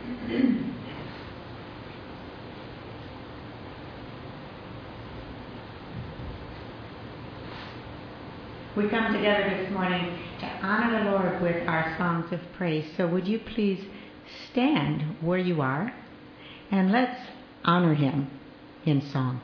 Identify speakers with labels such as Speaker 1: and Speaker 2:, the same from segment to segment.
Speaker 1: We come together this morning to honor the Lord with our songs of praise. So would you please stand where you are and let's honor him in song.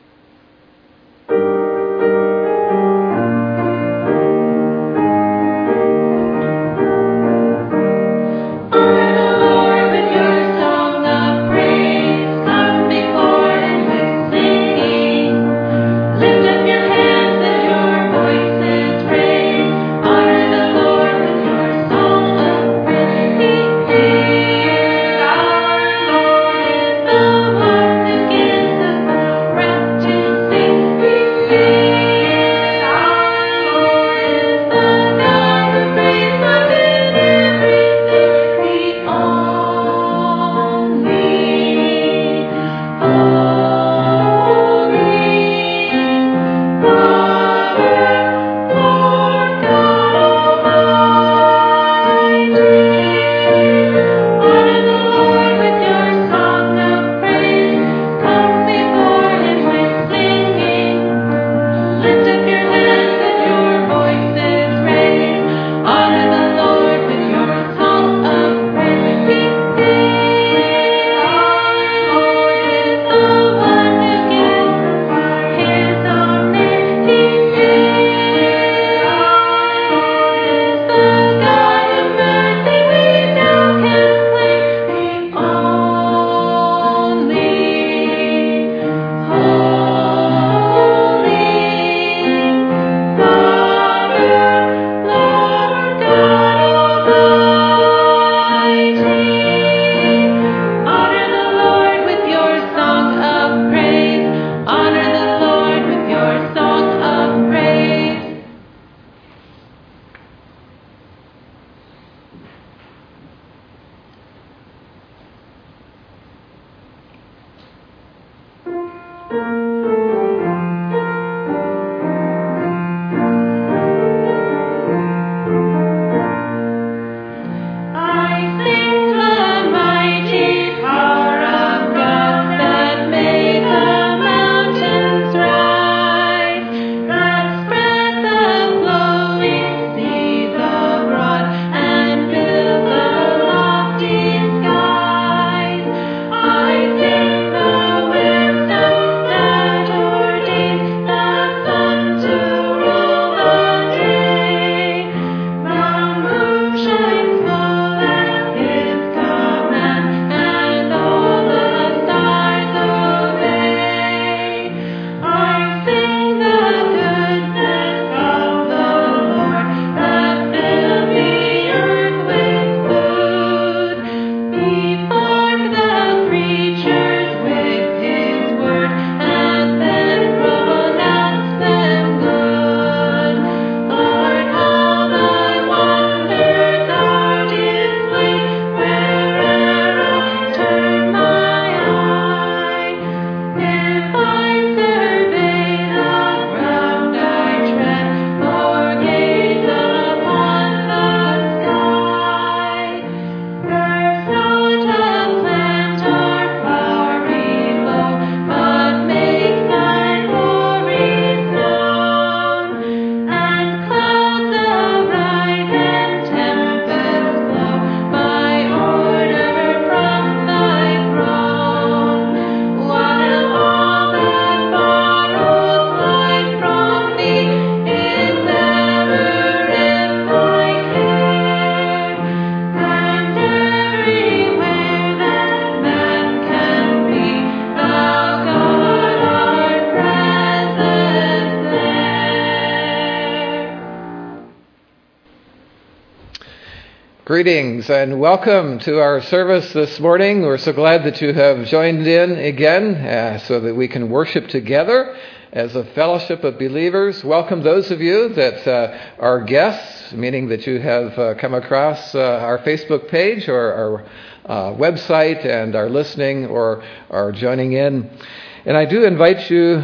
Speaker 2: Greetings and welcome to our service this morning. We're so glad that you have joined in again so that we can worship together as a fellowship of believers. Welcome those of you that are guests, meaning that you have come across our Facebook page or our website and are listening or are joining in. And I do invite you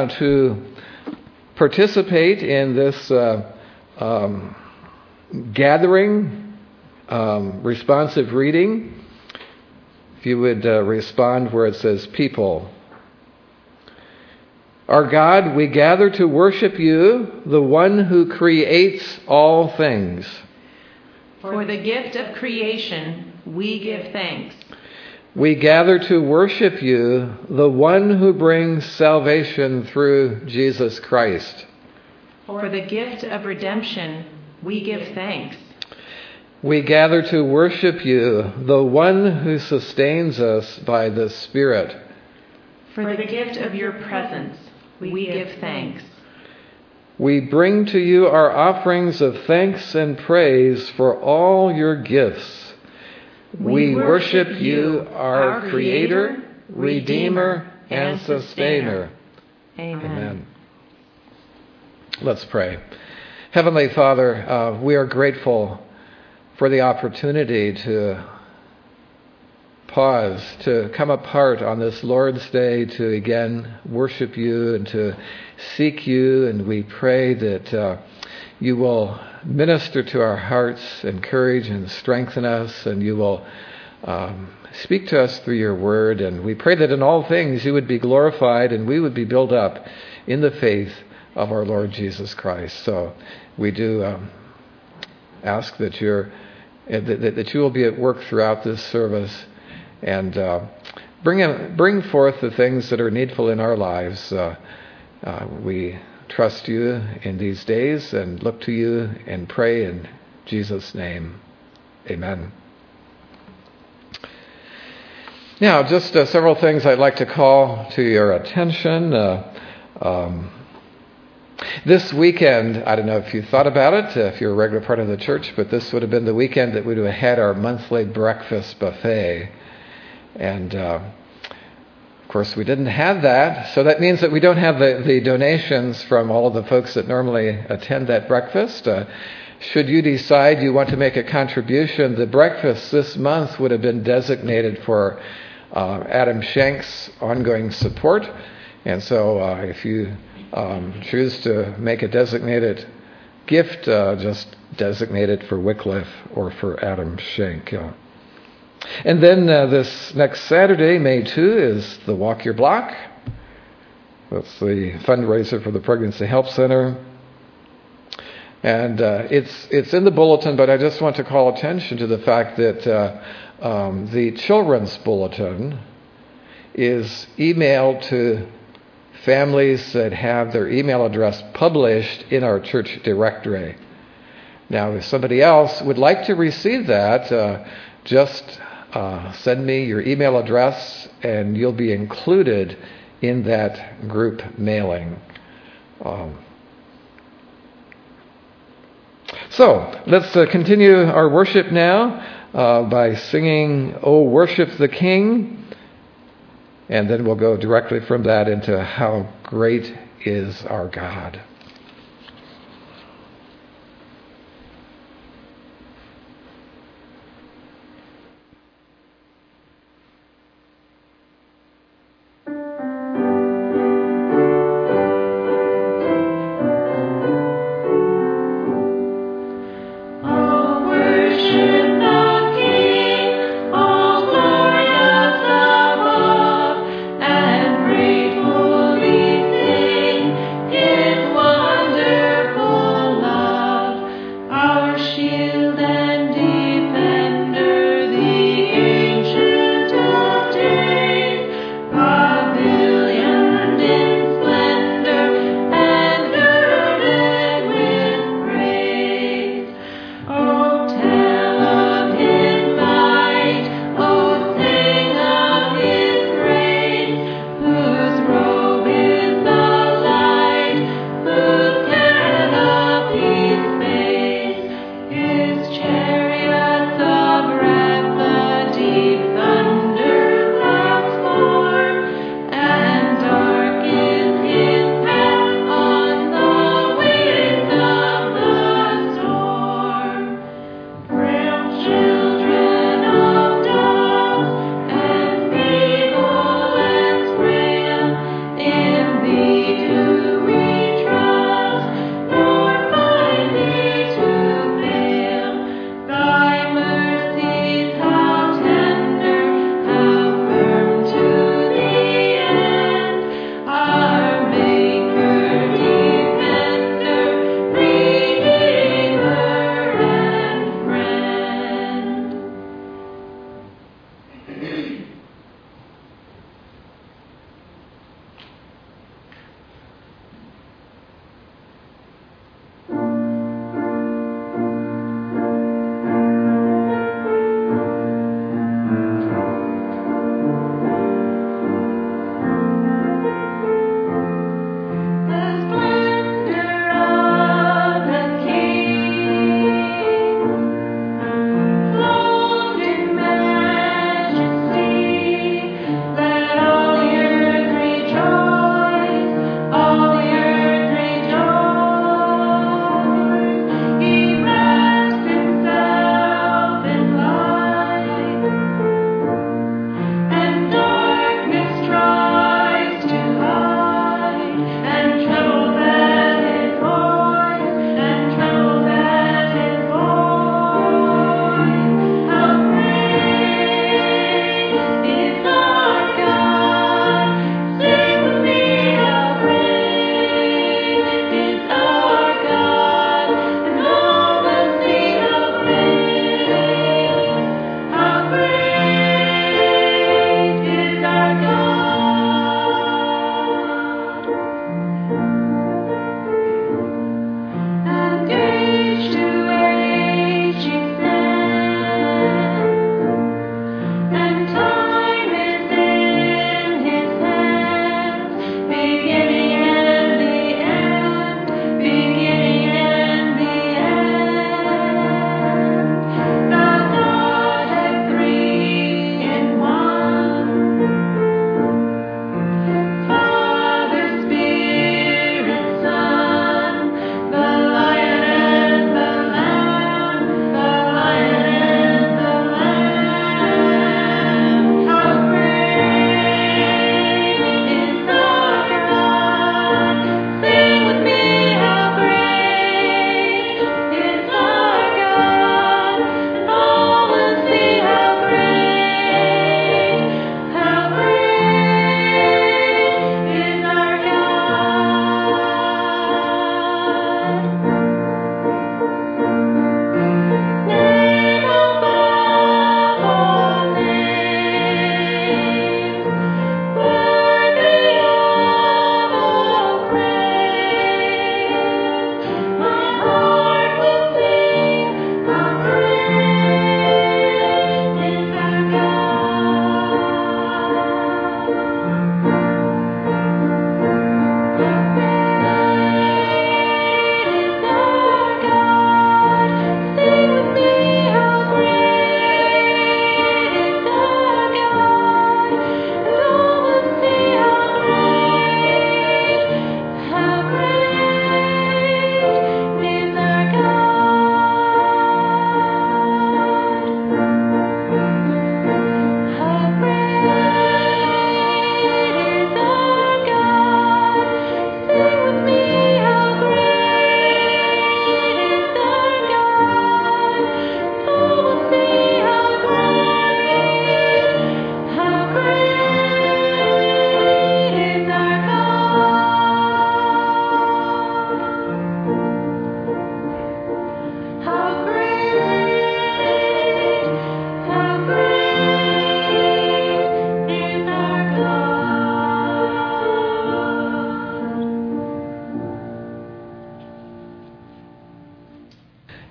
Speaker 2: to participate in this gathering responsive reading you would respond where it says people. Our God, we gather to worship you, the one who creates all things.
Speaker 3: For the gift of creation, we give thanks.
Speaker 2: We gather to worship you, the one who brings salvation through Jesus Christ.
Speaker 3: For the gift of redemption, we give thanks.
Speaker 2: We gather to worship you, the one who sustains us by the Spirit.
Speaker 3: For the gift of your presence, we give thanks.
Speaker 2: We bring to you our offerings of thanks and praise for all your gifts. We worship you, our Creator, Redeemer, and Sustainer.
Speaker 3: Amen.
Speaker 2: Let's pray. Heavenly Father, we are grateful for the opportunity to pause, to come apart on this Lord's Day to again worship you and to seek you. And we pray that you will minister to our hearts, encourage and strengthen us, and you will speak to us through your word. And we pray that in all things you would be glorified and we would be built up in the faith of our Lord Jesus Christ. So we do ask that that you will be at work throughout this service and bring forth the things that are needful in our lives. We trust you in these days and look to you and pray in Jesus' name. Amen. Now, just several things I'd like to call to your attention. This weekend, I don't know if you thought about it, if you're a regular part of the church, but this would have been the weekend that we would have had our monthly breakfast buffet. And, of course, we didn't have that. So that means that we don't have the donations from all of the folks that normally attend that breakfast. Should you decide you want to make a contribution, the breakfast this month would have been designated for Adam Shank's ongoing support. And so if you choose to make a designated gift, just designate it for Wycliffe or for Adam Shank. And then this next Saturday, May 2, is the Walk Your Block. That's the fundraiser for the Pregnancy Help Center. And it's in the bulletin, but I just want to call attention to the fact that the Children's Bulletin is emailed to families that have their email address published in our church directory. Now, if somebody else would like to receive that, just send me your email address and you'll be included in that group mailing. So, let's continue our worship now by singing, "O Worship the King." And then we'll go directly from that into how great is our God.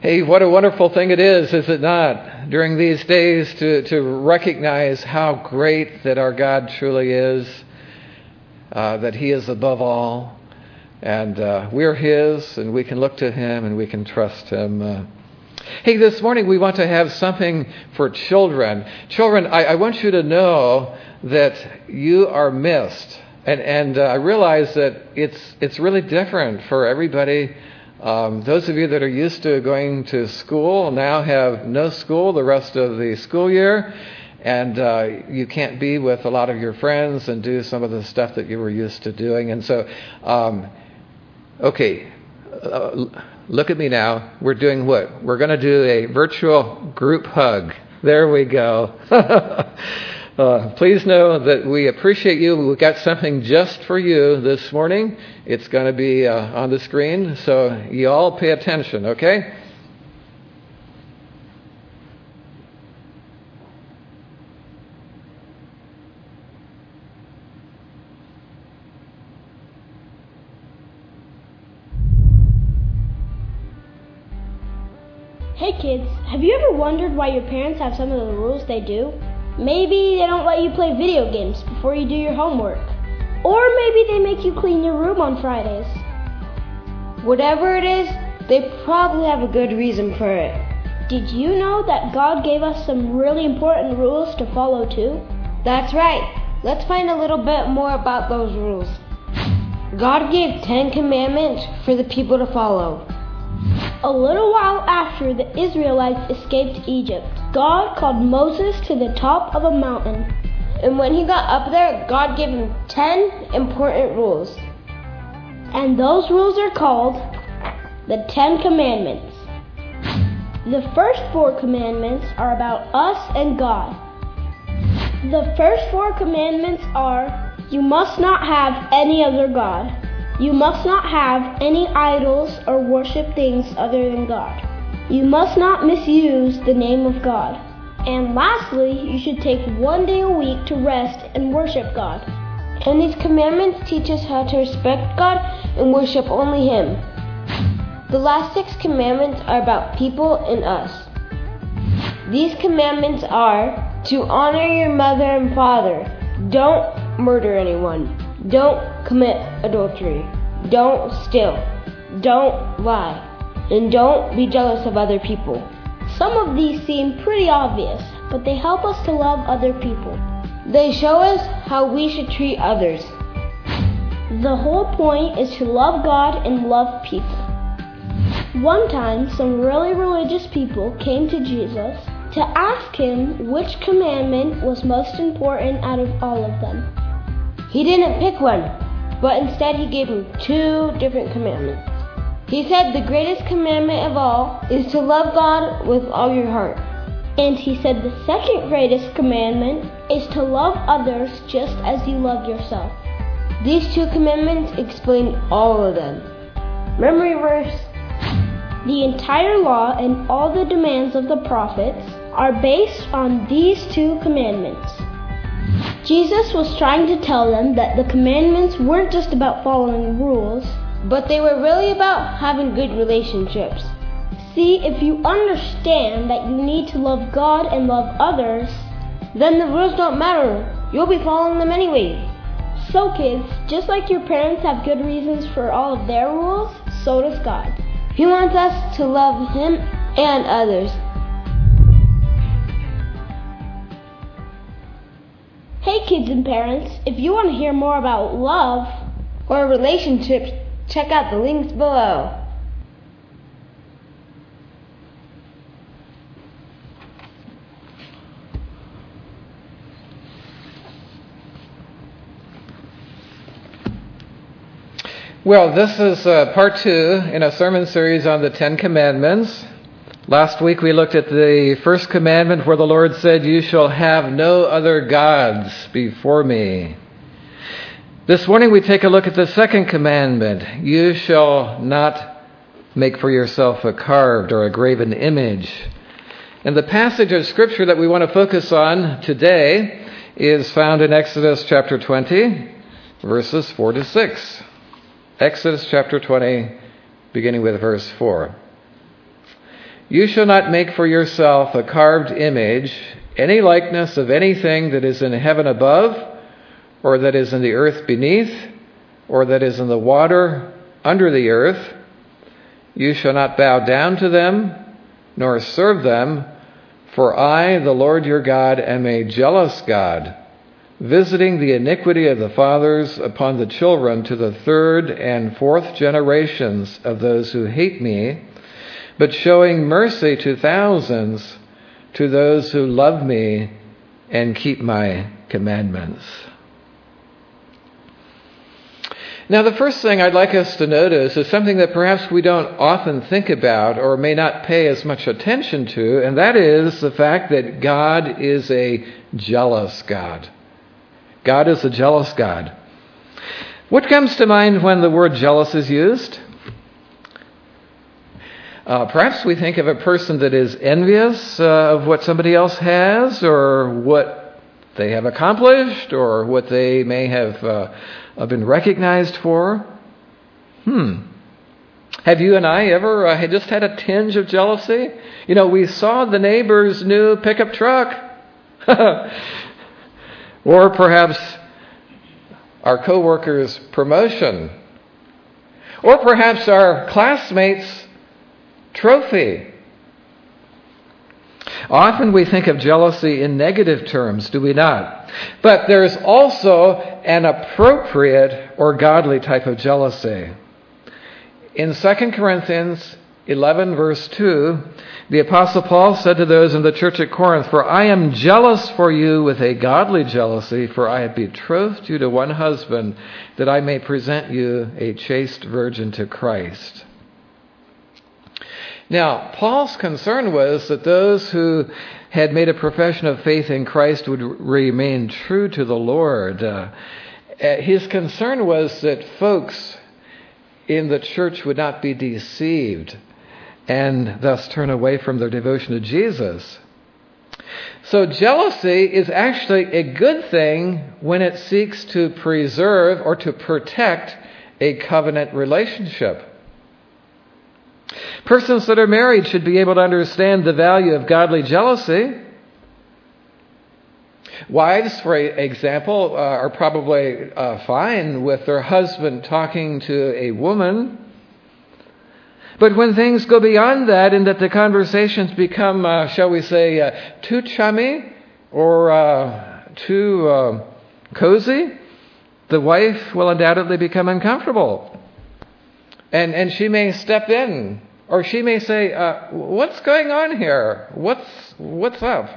Speaker 2: Hey, what a wonderful thing it is it not, during these days to recognize how great that our God truly is, that He is above all, and we're His, and we can look to Him, and we can trust Him. Hey, this morning we want to have something for children. Children, I want you to know that you are missed. And I realize that it's really different for everybody. Those of you that are used to going to school now have no school the rest of the school year. And you can't be with a lot of your friends and do some of the stuff that you were used to doing. And so, look at me now. We're doing what? We're going to do a virtual group hug. There we go. Please know that we appreciate you. We've got something just for you this morning. It's going to be on the screen, so you all pay attention, okay?
Speaker 4: Hey kids, have you ever wondered why your parents have some of the rules they do? Maybe they don't let you play video games before you do your homework. Or maybe they make you clean your room on Fridays.
Speaker 5: Whatever it is, they probably have a good reason for it.
Speaker 4: Did you know that God gave us some really important rules to follow too?
Speaker 5: That's right. Let's find a little bit more about those rules. God gave 10 commandments for the people to follow.
Speaker 4: A little while after the Israelites escaped Egypt, God called Moses to the top of a mountain.
Speaker 5: And when he got up there, God gave him 10 important rules.
Speaker 4: And those rules are called the 10 Commandments. The first 4 commandments are about us and God. The first 4 commandments are: you must not have any other God. You must not have any idols or worship things other than God. You must not misuse the name of God. And lastly, you should take 1 day a week to rest and worship God.
Speaker 5: And these commandments teach us how to respect God and worship only Him. The last 6 commandments are about people and us. These commandments are to honor your mother and father. Don't murder anyone. Don't commit adultery. Don't steal. Don't lie. And don't be jealous of other people.
Speaker 4: Some of these seem pretty obvious, but they help us to love other people.
Speaker 5: They show us how we should treat others.
Speaker 4: The whole point is to love God and love people. One time, some really religious people came to Jesus to ask Him which commandment was most important out of all of them.
Speaker 5: He didn't pick one, but instead He gave him 2 different commandments. He said the greatest commandment of all is to love God with all your heart.
Speaker 4: And He said the second greatest commandment is to love others just as you love yourself.
Speaker 5: These 2 commandments explain all of them. Memory verse:
Speaker 4: the entire law and all the demands of the prophets are based on these 2 commandments. Jesus was trying to tell them that the commandments weren't just about following rules,
Speaker 5: but they were really about having good relationships.
Speaker 4: See, if you understand that you need to love God and love others,
Speaker 5: then the rules don't matter. You'll be following them anyway.
Speaker 4: So kids, just like your parents have good reasons for all of their rules, so does God.
Speaker 5: He wants us to love Him and others.
Speaker 4: Hey kids and parents, if you want to hear more about love
Speaker 5: or relationships, check out the links below.
Speaker 2: Well, this is part 2 in a sermon series on the 10 Commandments. Last week we looked at the first commandment where the Lord said, "You shall have no other gods before me." This morning we take a look at the second commandment. You shall not make for yourself a carved or a graven image. And the passage of Scripture that we want to focus on today is found in Exodus chapter 20, verses 4 to 6. Exodus chapter 20, beginning with verse 4. You shall not make for yourself a carved image, any likeness of anything that is in heaven above, or that is in the earth beneath, or that is in the water under the earth. You shall not bow down to them, nor serve them, for I, the Lord your God, am a jealous God, visiting the iniquity of the fathers upon the children to the third and fourth generations of those who hate me, but showing mercy to thousands, to those who love me and keep my commandments. Now, the first thing I'd like us to notice is something that perhaps we don't often think about or may not pay as much attention to, and that is the fact that God is a jealous God. God is a jealous God. What comes to mind when the word jealous is used? Perhaps we think of a person that is envious of what somebody else has, or what they have accomplished, or what they may have been recognized for. Have you and I ever just had a tinge of jealousy? You know, we saw the neighbor's new pickup truck. Or perhaps our coworker's promotion. Or perhaps our classmate's trophy. Often we think of jealousy in negative terms, do we not? But there's also an appropriate or godly type of jealousy. In 2 Corinthians 11, verse 2, the Apostle Paul said to those in the church at Corinth, "For I am jealous for you with a godly jealousy, for I have betrothed you to one husband, that I may present you a chaste virgin to Christ." Now, Paul's concern was that those who had made a profession of faith in Christ would remain true to the Lord. His concern was that folks in the church would not be deceived and thus turn away from their devotion to Jesus. So jealousy is actually a good thing when it seeks to preserve or to protect a covenant relationship. Persons that are married should be able to understand the value of godly jealousy. Wives, for example, are probably fine with their husband talking to a woman. But when things go beyond that and that the conversations become, shall we say, too chummy or too cozy, the wife will undoubtedly become uncomfortable. And she may step in, or she may say, what's going on here? What's up?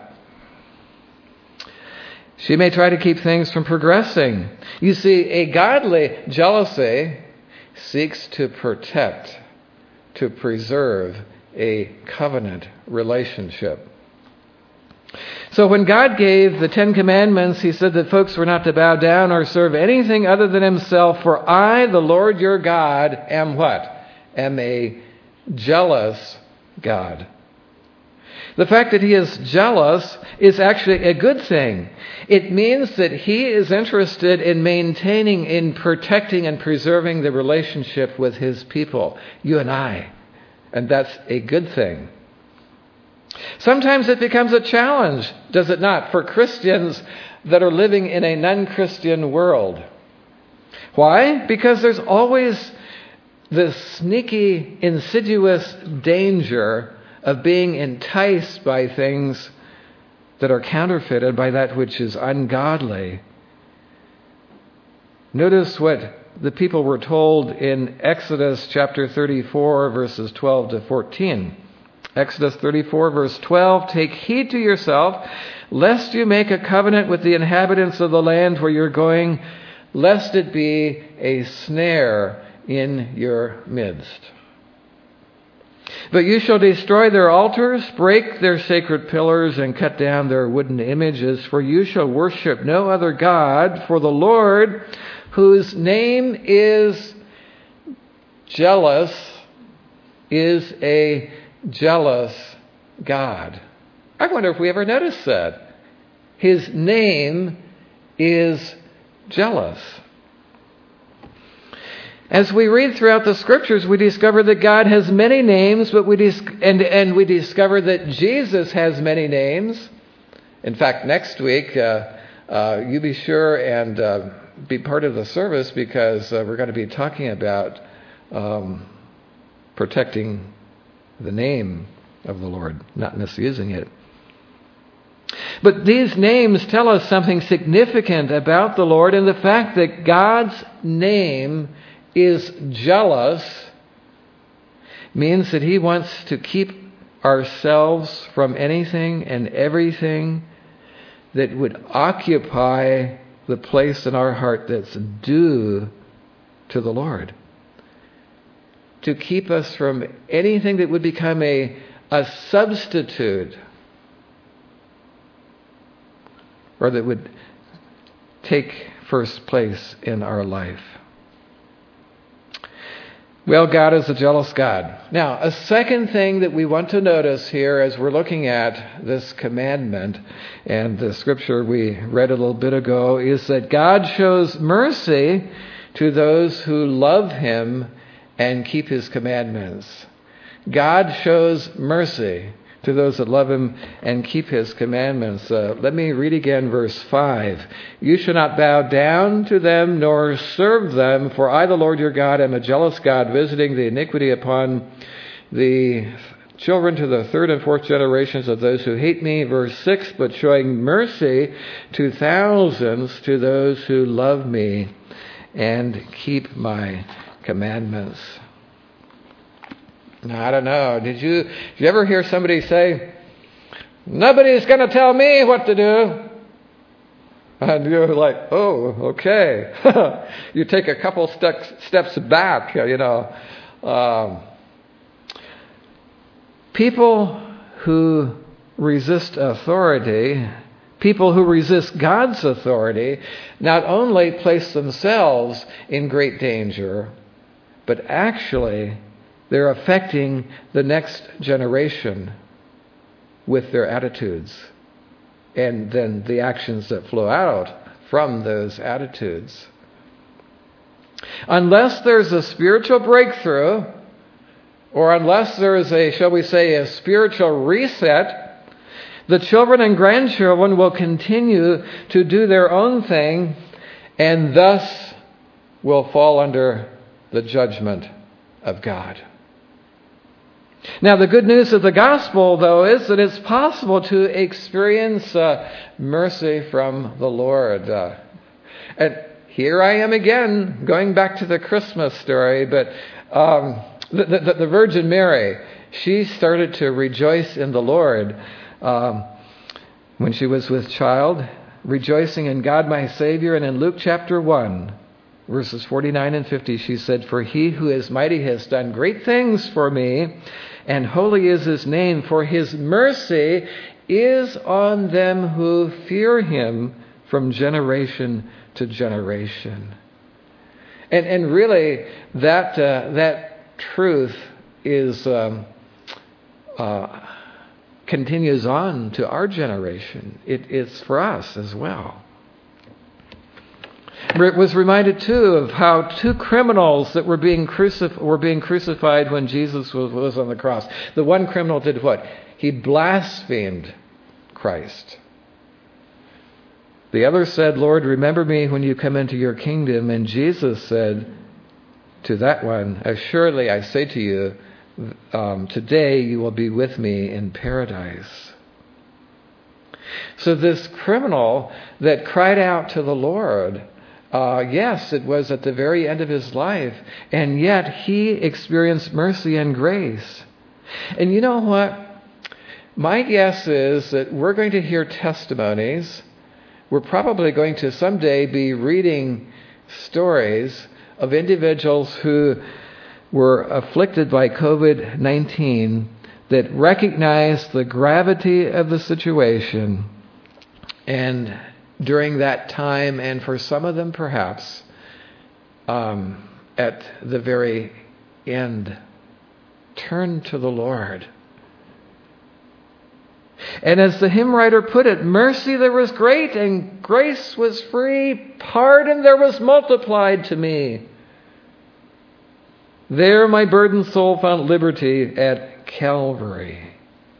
Speaker 2: She may try to keep things from progressing. You see, a godly jealousy seeks to protect, to preserve a covenant relationship. So when God gave the 10 Commandments, He said that folks were not to bow down or serve anything other than Himself. For I, the Lord your God, am what? Am a jealous God. The fact that He is jealous is actually a good thing. It means that He is interested in maintaining, in protecting and preserving the relationship with His people, you and I. And that's a good thing. Sometimes it becomes a challenge, does it not, for Christians that are living in a non-Christian world. Why? Because there's always this sneaky, insidious danger of being enticed by things that are counterfeited, by that which is ungodly. Notice what the people were told in Exodus chapter 34, verses 12 to 14. Exodus 34, verse 12, "Take heed to yourself, lest you make a covenant with the inhabitants of the land where you're going, lest it be a snare in your midst. But you shall destroy their altars, break their sacred pillars, and cut down their wooden images, for you shall worship no other God, for the Lord, whose name is jealous, is a jealous God." I wonder if we ever noticed that. His name is jealous. As we read throughout the Scriptures, we discover that God has many names, but we discover that Jesus has many names. In fact, next week, you be sure and be part of the service, because we're going to be talking about protecting the name of the Lord, not misusing it. But these names tell us something significant about the Lord, and the fact that God's name is jealous means that He wants to keep ourselves from anything and everything that would occupy the place in our heart that's due to the Lord. To keep us from anything that would become a substitute, or that would take first place in our life. Well, God is a jealous God. Now, a second thing that we want to notice here as we're looking at this commandment, and the scripture we read a little bit ago, is that God shows mercy to those who love Him and keep His commandments. God shows mercy to those that love Him and keep His commandments. Let me read again verse 5. You shall not bow down to them nor serve them, for I, the Lord your God, am a jealous God, visiting the iniquity upon the children to the third and fourth generations of those who hate me. Verse 6, but showing mercy to thousands to those who love me and keep my commandments. Now, I don't know. Did you ever hear somebody say, nobody's going to tell me what to do? And you're like, oh, okay. You take a couple steps back, People who resist authority, people who resist God's authority, not only place themselves in great danger, but actually they're affecting the next generation with their attitudes, and then the actions that flow out from those attitudes. Unless there's a spiritual breakthrough, or unless there is a spiritual reset, the children and grandchildren will continue to do their own thing, and thus will fall under the judgment of God. Now, the good news of the gospel, though, is that it's possible to experience mercy from the Lord. And here I am again, going back to the Christmas story, but the Virgin Mary, she started to rejoice in the Lord when she was with child, rejoicing in God my Savior. And in Luke chapter 1, verses 49 and 50, she said, for He who is mighty has done great things for me, and holy is His name, for His mercy is on them who fear Him from generation to generation. And really, that truth is continues on to our generation. It's for us as well. It was reminded too of how two criminals that were being crucified when Jesus was on the cross. The one criminal did what? He blasphemed Christ. The other said, Lord, remember me when you come into your kingdom. And Jesus said to that one, assuredly I say to you, today you will be with me in paradise. So this criminal that cried out to the Lord, yes, it was at the very end of his life, and yet he experienced mercy and grace. And you know what? My guess is that we're going to hear testimonies. We're probably going to someday be reading stories of individuals who were afflicted by COVID-19 that recognized the gravity of the situation, and during that time, and for some of them perhaps at the very end, turned to the Lord. And as the hymn writer put it, mercy there was great and grace was free, pardon there was multiplied to me. There my burdened soul found liberty at Calvary.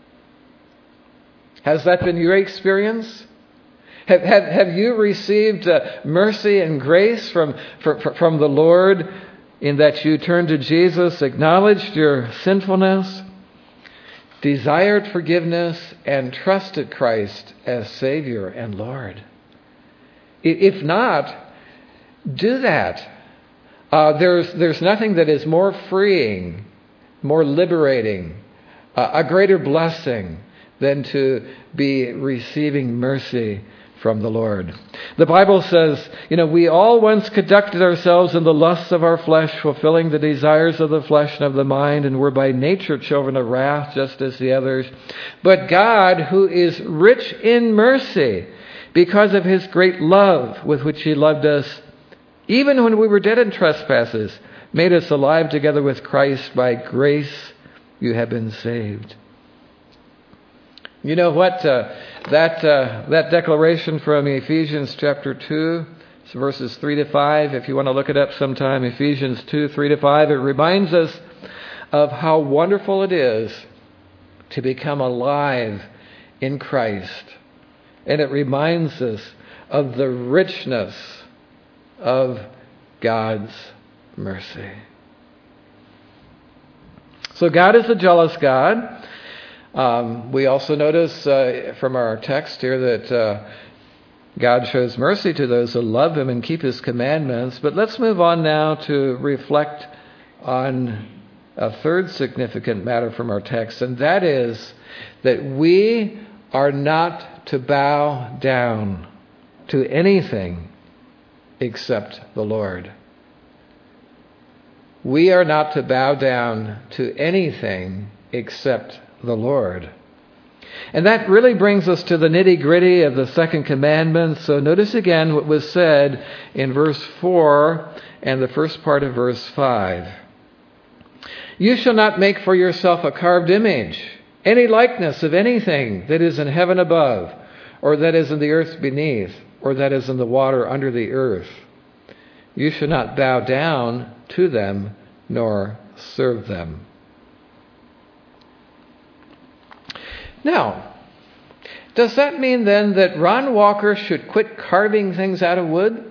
Speaker 2: Has that been your experience? Have you received mercy and grace from the Lord in that you turned to Jesus, acknowledged your sinfulness, desired forgiveness, and trusted Christ as Savior and Lord? If not, do that. There's nothing that is more freeing, more liberating, a greater blessing than to be receiving mercy from the Lord. The Bible says, we all once conducted ourselves in the lusts of our flesh, fulfilling the desires of the flesh and of the mind, and were by nature children of wrath, just as the others. But God, who is rich in mercy, because of his great love with which he loved us, even when we were dead in trespasses, made us alive together with Christ. By grace you have been saved. You know what? That declaration from Ephesians chapter 2, verses 3 to 5, if you want to look it up sometime, Ephesians 2, 3 to 5, it reminds us of how wonderful it is to become alive in Christ. And it reminds us of the richness of God's mercy. So God is a jealous God. We also notice from our text here that God shows mercy to those who love him and keep his commandments. But let's move on now to reflect on a third significant matter from our text, and that is that we are not to bow down to anything except the Lord. We are not to bow down to anything except the Lord. And that really brings us to the nitty-gritty of the second commandment. So notice again what was said in verse 4 and the first part of verse 5. You shall not make for yourself a carved image, any likeness of anything that is in heaven above, or that is in the earth beneath, or that is in the water under the earth. You shall not bow down to them, nor serve them. Now, does that mean then that Ron Walker should quit carving things out of wood?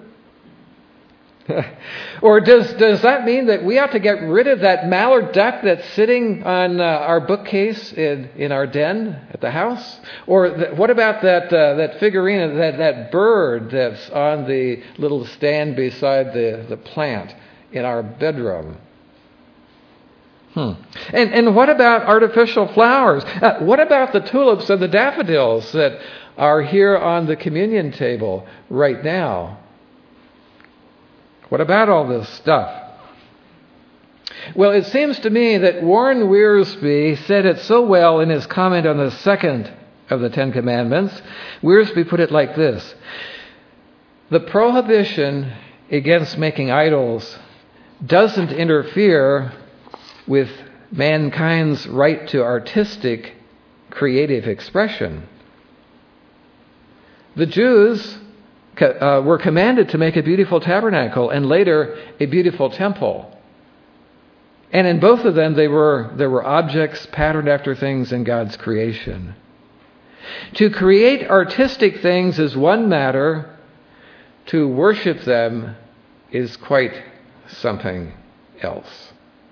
Speaker 2: Or does that mean that we ought to get rid of that mallard duck that's sitting on our bookcase in our den at the house? Or what about that figurine, that bird that's on the little stand beside the plant in our bedroom? And what about artificial flowers? What about the tulips and the daffodils that are here on the communion table right now? What about all this stuff? Well, it seems to me that Warren Wiersbe said it so well in his comment on the second of the Ten Commandments. Wiersbe put it like this: the prohibition against making idols doesn't interfere with mankind's right to artistic, creative expression. The Jews were commanded to make a beautiful tabernacle and later a beautiful temple. And in both of them, there were objects patterned after things in God's creation. To create artistic things is one matter. To worship them is quite something else.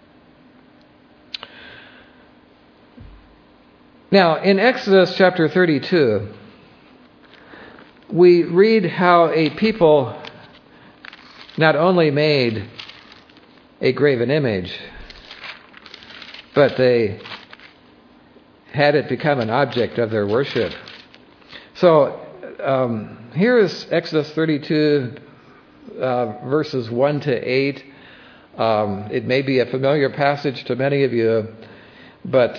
Speaker 2: Now, in Exodus chapter 32, we read how a people not only made a graven image, but they had it become an object of their worship. So here is Exodus 32, verses 1 to 8. It may be a familiar passage to many of you, but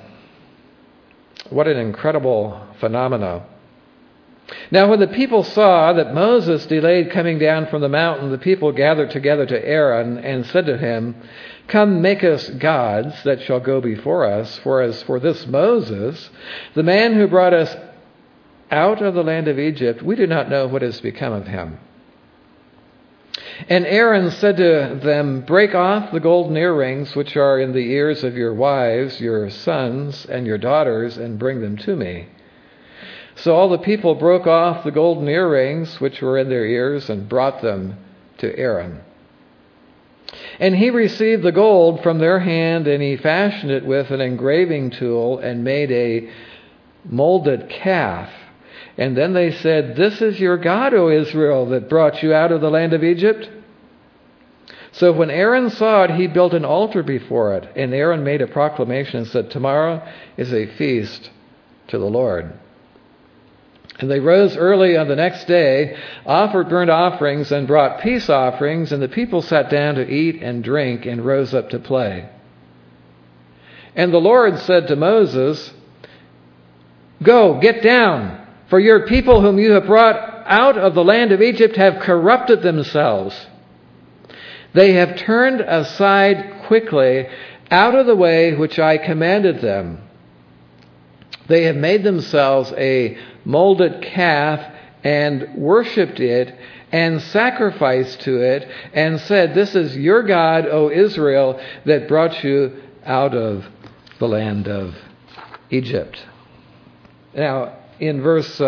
Speaker 2: what an incredible phenomena. Now, when the people saw that Moses delayed coming down from the mountain, the people gathered together to Aaron and said to him, "Come, make us gods that shall go before us. For as for this Moses, the man who brought us out of the land of Egypt, we do not know what has become of him." And Aaron said to them, "Break off the golden earrings which are in the ears of your wives, your sons, and your daughters, and bring them to me." So all the people broke off the golden earrings which were in their ears and brought them to Aaron. And he received the gold from their hand, and he fashioned it with an engraving tool and made a molded calf. And then they said, "This is your God, O Israel, that brought you out of the land of Egypt." So when Aaron saw it, he built an altar before it. And Aaron made a proclamation and said, "Tomorrow is a feast to the Lord." And they rose early on the next day, offered burnt offerings, and brought peace offerings. And the people sat down to eat and drink and rose up to play. And the Lord said to Moses, "Go, get down, for your people whom you have brought out of the land of Egypt have corrupted themselves. They have turned aside quickly out of the way which I commanded them. They have made themselves a molded calf and worshipped it and sacrificed to it and said, 'This is your God, O Israel, that brought you out of the land of Egypt.'" Now, in verse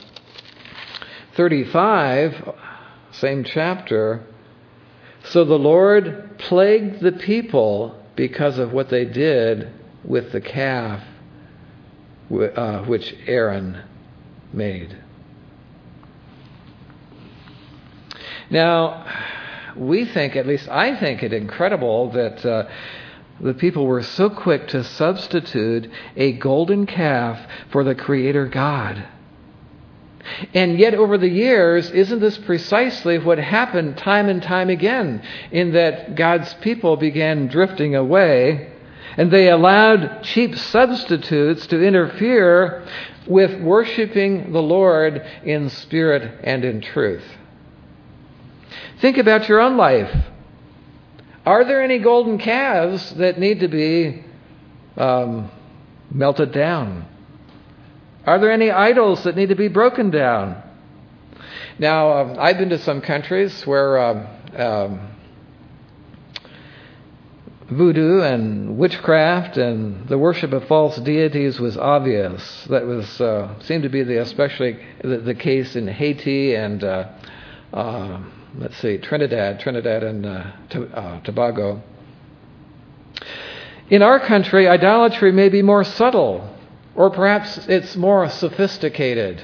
Speaker 2: 35, same chapter, "So the Lord plagued the people because of what they did with the calf which Aaron made." Now, we think, at least I think it incredible that the people were so quick to substitute a golden calf for the Creator God. And yet over the years, isn't this precisely what happened time and time again, in that God's people began drifting away, and they allowed cheap substitutes to interfere with worshiping the Lord in spirit and in truth? Think about your own life. Are there any golden calves that need to be melted down? Are there any idols that need to be broken down? Now, I've been to some countries where voodoo and witchcraft and the worship of false deities was obvious. That was seemed to be especially the case in Haiti and Trinidad and Tobago. In our country, idolatry may be more subtle, or perhaps it's more sophisticated.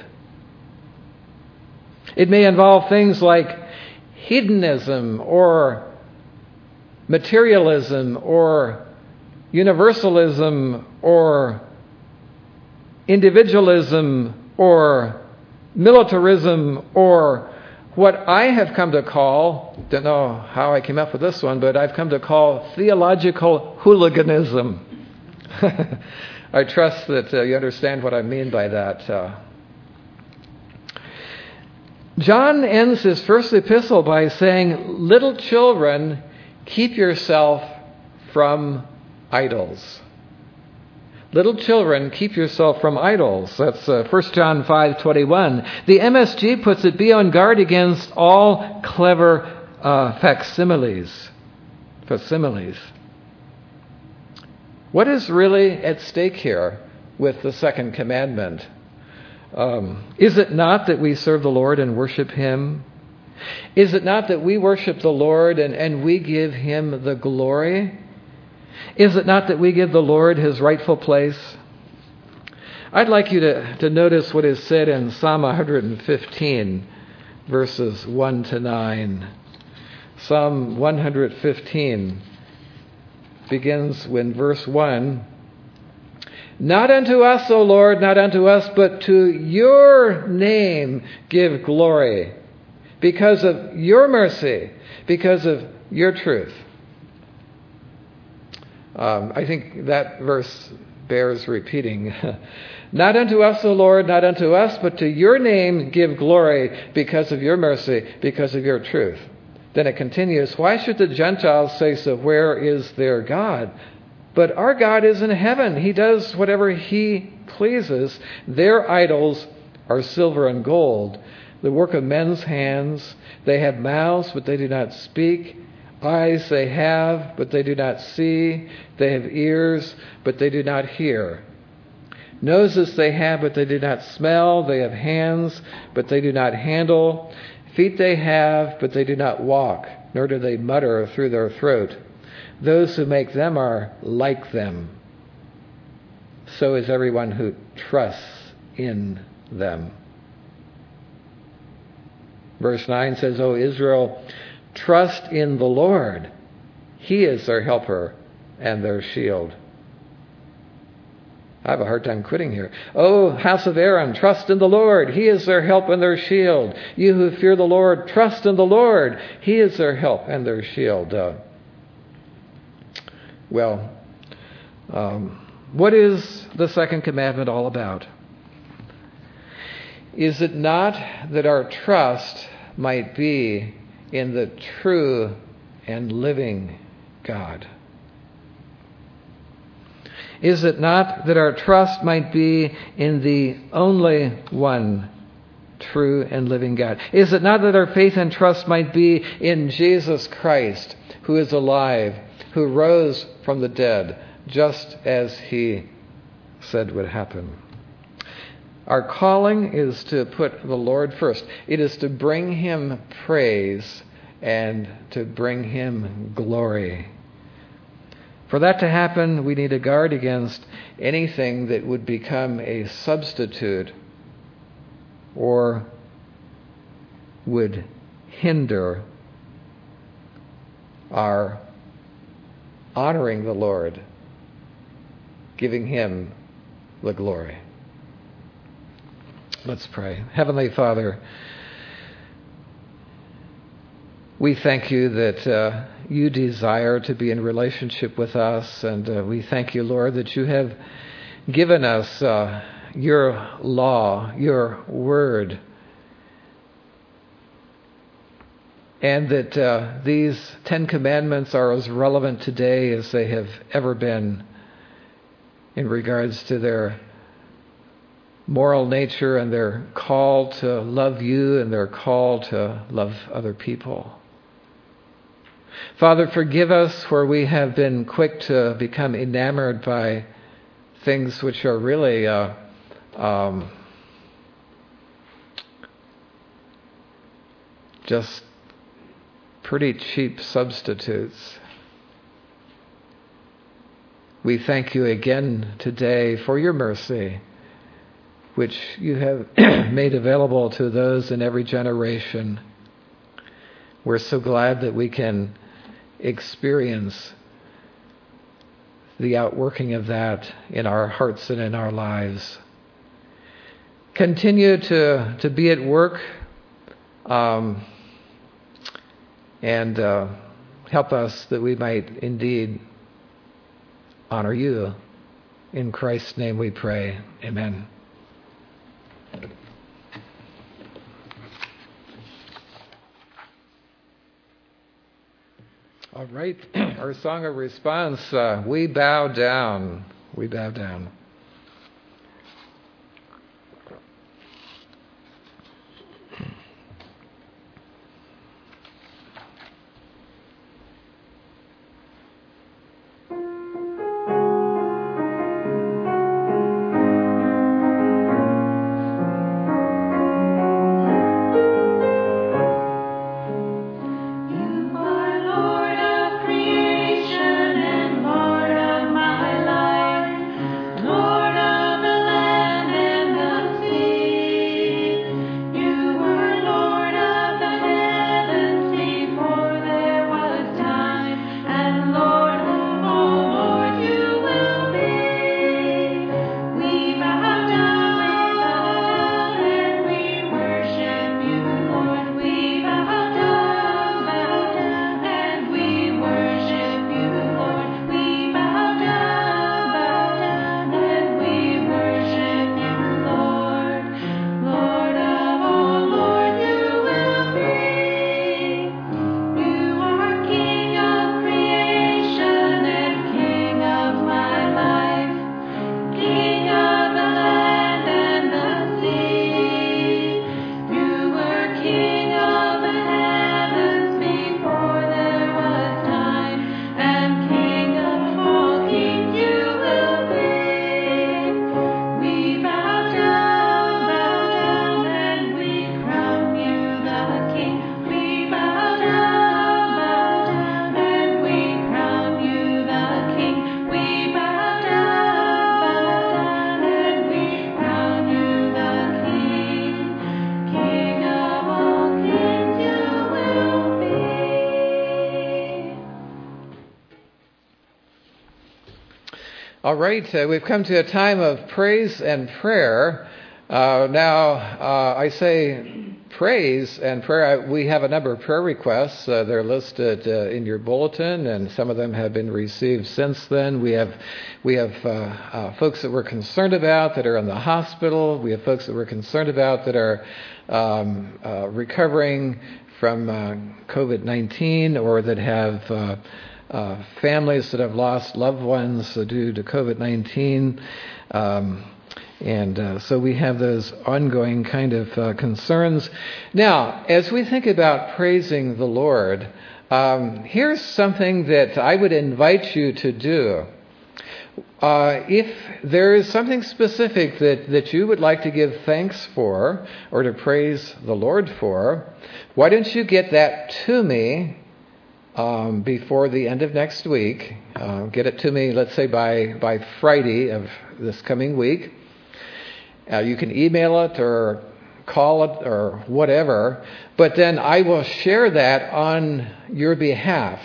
Speaker 2: It may involve things like hedonism or materialism or universalism or individualism or militarism, or what I have come to call, don't know how I came up with this one, but I've come to call theological hooliganism. I trust that you understand what I mean by that. John ends his first epistle by saying, "Little children, keep yourself from idols." Little children, keep yourself from idols. That's 1 John 5:21. The MSG puts it, "Be on guard against all clever facsimiles." What is really at stake here with the second commandment? Is it not that we serve the Lord and worship Him? Is it not that we worship the Lord and we give Him the glory? Is it not that we give the Lord His rightful place? I'd like you to notice what is said in Psalm 115, verses 1 to 9. Psalm 115 begins in verse 1. "Not unto us, O Lord, not unto us, but to your name give glory, because of your mercy, because of your truth." I think that verse bears repeating. "Not unto us, O Lord, not unto us, but to your name give glory, because of your mercy, because of your truth." Then it continues, "Why should the Gentiles say so? Where is their God? But our God is in heaven. He does whatever He pleases. Their idols are silver and gold. the work of men's hands. They have mouths, but they do not speak. Eyes they have, but they do not see. They have ears, but they do not hear. Noses they have, but they do not smell. They have hands, but they do not handle. Feet they have, but they do not walk, nor do they mutter through their throat. Those who make them are like them. So is everyone who trusts in them. Verse 9 says, O Israel, trust in the Lord. He is their helper and their shield. I have a hard time quitting here. O house of Aaron, trust in the Lord. He is their help and their shield. You who fear the Lord, trust in the Lord. He is their help and their shield. What is the second commandment all about? Is it not that our trust might be in the true and living God? Is it not that our trust might be in the only one true and living God? Is it not that our faith and trust might be in Jesus Christ, who is alive, who rose from the dead, just as he said would happen? Our calling is to put the Lord first. It is to bring him praise and to bring him glory. For that to happen, we need to guard against anything that would become a substitute or would hinder our honoring the Lord, giving him the glory. Let's pray. Heavenly Father, we thank you that you desire to be in relationship with us, and we thank you, Lord, that you have given us your law, your word, and that these 10 commandments are as relevant today as they have ever been in regards to their moral nature and their call to love you and their call to love other people. Father, forgive us where we have been quick to become enamored by things which are really just pretty cheap substitutes. We thank you again today for your mercy, which you have made available to those in every generation. We're so glad that we can experience the outworking of that in our hearts and in our lives. Continue to be at work and help us that we might indeed honor you. In Christ's name we pray. Amen. All right, our song of response, We Bow Down. We bow down.
Speaker 3: Lord
Speaker 2: All right, we've come to a time of praise and prayer. I say praise and prayer. We have a number of prayer requests. They're listed in your bulletin, and some of them have been received since then. We have folks that we're concerned about that are in the hospital. We have folks that we're concerned about that are recovering from COVID-19 or that have families that have lost loved ones due to COVID-19. So we have those ongoing kind of concerns. Now, as we think about praising the Lord, here's something that I would invite you to do. If there is something specific that you would like to give thanks for or to praise the Lord for, why don't you get that to me before the end of next week? Get it to me, let's say, by Friday of this coming week. You can email it or call it or whatever, but then I will share that on your behalf.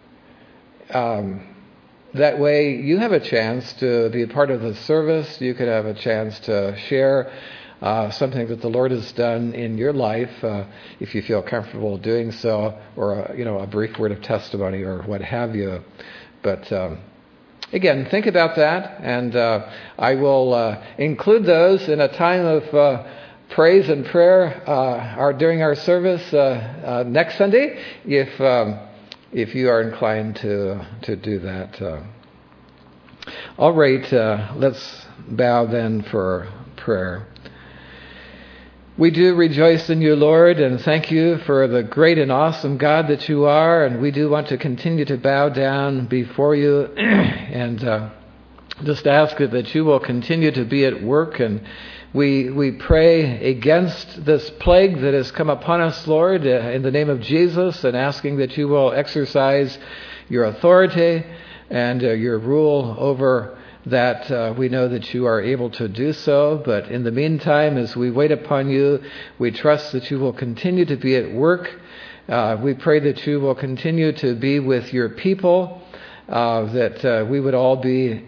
Speaker 2: That way you have a chance to be a part of the service. You could have a chance to share something that the Lord has done in your life, if you feel comfortable doing so, or a brief word of testimony or what have you. But again, think about that, and I will include those in a time of praise and prayer during our service next Sunday, if you are inclined to do that. All right, let's bow then for prayer. We do rejoice in you, Lord, and thank you for the great and awesome God that you are, and we do want to continue to bow down before you and just ask that you will continue to be at work. And we pray against this plague that has come upon us, Lord, in the name of Jesus, and asking that you will exercise your authority and your rule over that. We know that you are able to do so, but in the meantime, as we wait upon you, we trust that you will continue to be at work. We pray that you will continue to be with your people, that we would all be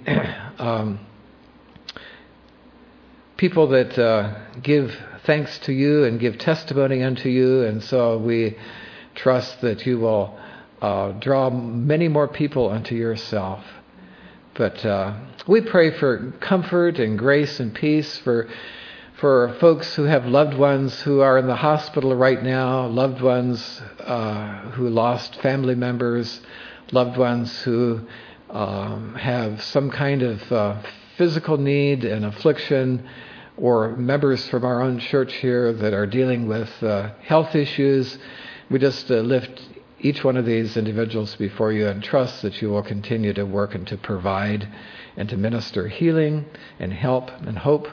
Speaker 2: people that give thanks to you and give testimony unto you, and so we trust that you will draw many more people unto yourself. But we pray for comfort and grace and peace for folks who have loved ones who are in the hospital right now, loved ones who lost family members, loved ones who have some kind of physical need and affliction, or members from our own church here that are dealing with health issues. We just lift each one of these individuals before you and trust that you will continue to work and to provide and to minister healing and help and hope.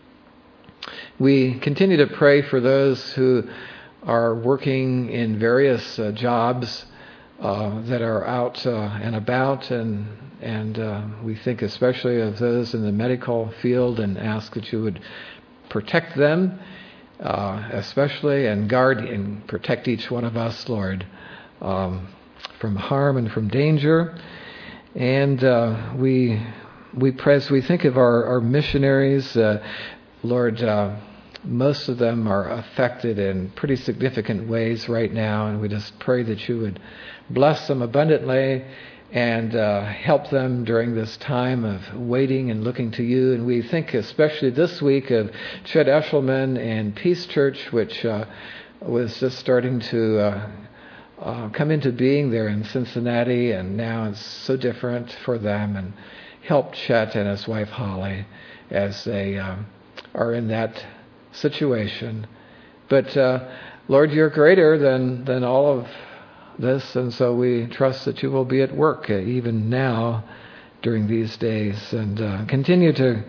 Speaker 2: We continue to pray for those who are working in various jobs that are out and about, and we think especially of those in the medical field and ask that you would protect them especially, and guard and protect each one of us, Lord, from harm and from danger. And we pray as we think of our missionaries, Lord, most of them are affected in pretty significant ways right now, and we just pray that you would bless them abundantly and help them during this time of waiting and looking to you. And we think especially this week of Chet Eshelman and Peace Church, which was just starting to come into being there in Cincinnati, and now it's so different for them. And help Chet and his wife Holly as they are in that situation. But Lord, you're greater than all of this, and so we trust that you will be at work even now during these days, and continue to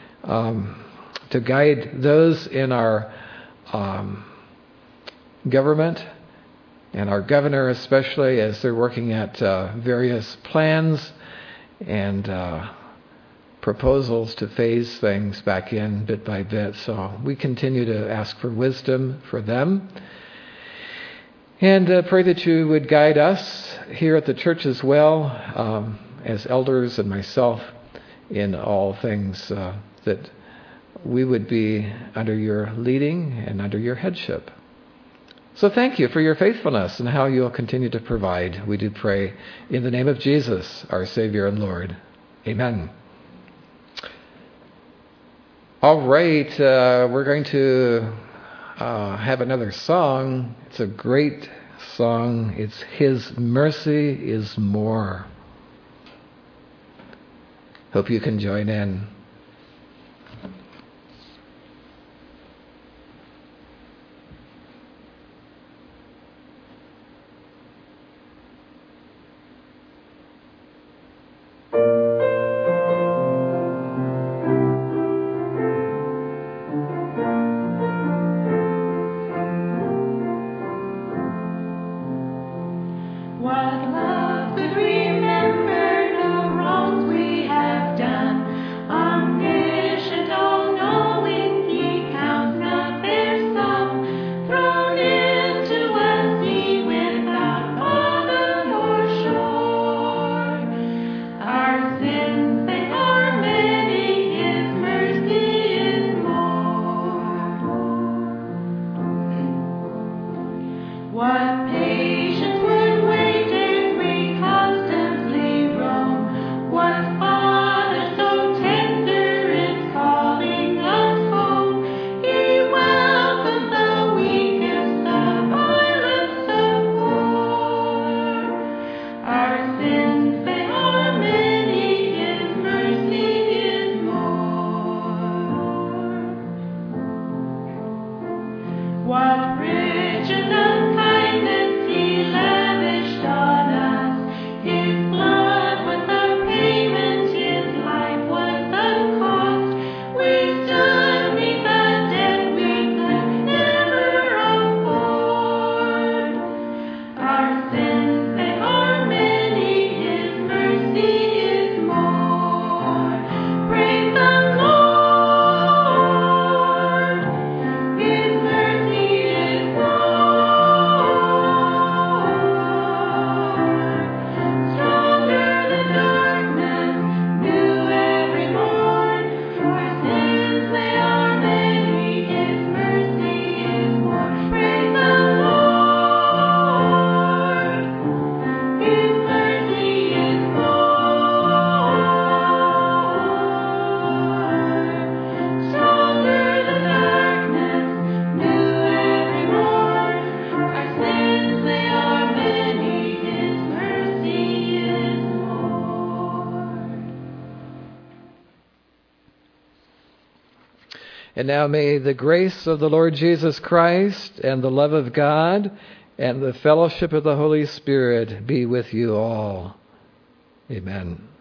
Speaker 2: guide those in our government and our governor especially as they're working at various plans and proposals to phase things back in bit by bit. So we continue to ask for wisdom for them. And pray that you would guide us here at the church as well, as elders and myself, in all things, that we would be under your leading and under your headship. So thank you for your faithfulness and how you'll continue to provide. We do pray in the name of Jesus, our Savior and Lord. Amen. All right, we're going to have another song. It's a great song. It's His Mercy is More. Hope you can join in. And now may the grace of the Lord Jesus Christ and the love of God and the fellowship of the Holy Spirit be with you all. Amen.